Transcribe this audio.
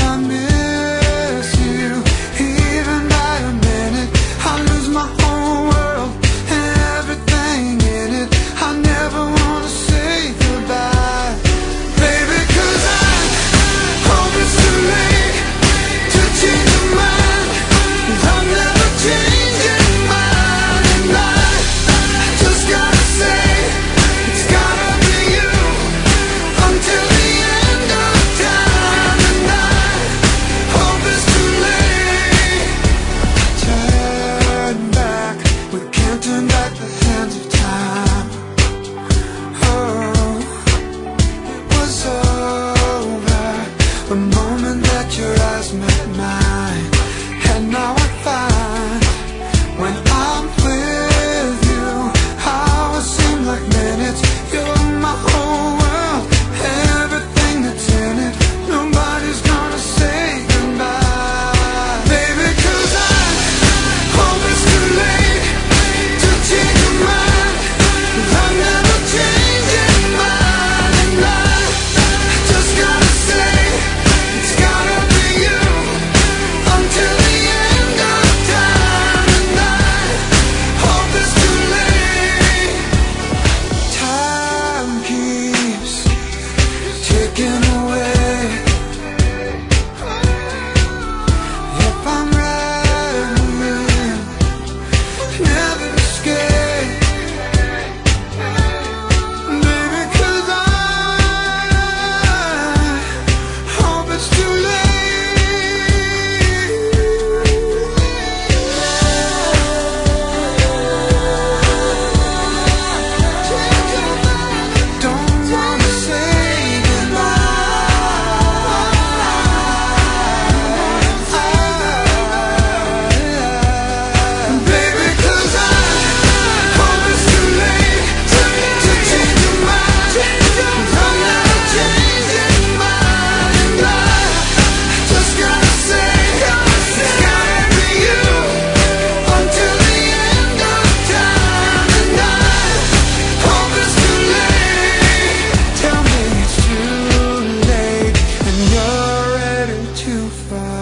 I miss you. Even by a minute, I lose my whole world and everything in it. I never wanna say goodbye, baby, 'cause I hope it's too late to change your mind, 'cause I'm never changing mine. And I just gotta say, it's gotta be you until the end of time. And I hope it's too late. Turn back, we can't turn back the hands of time. Oh, it was over the moment that your eyes met mine. And now I find when I'm with you, hours seem like minutes. You're my whole world, everything that's in it. Nobody's gonna say goodbye, baby, 'cause I hope it's too late to change your mind, 'cause I'm never changing mine. And I just gotta say, it's gotta be you until the end of time. And I hope it's too late. Time keeps ticking away. If I'm right with you, never escape, baby, 'cause I hope it's too late. Don't wanna say goodbye, baby, 'cause I hope it's too late to change your mind, 'cause I'm never changing mine. And I just gotta say, it's gotta be you until the end of time. And I hope it's too late. Tell me it's too late and you're ready to fight.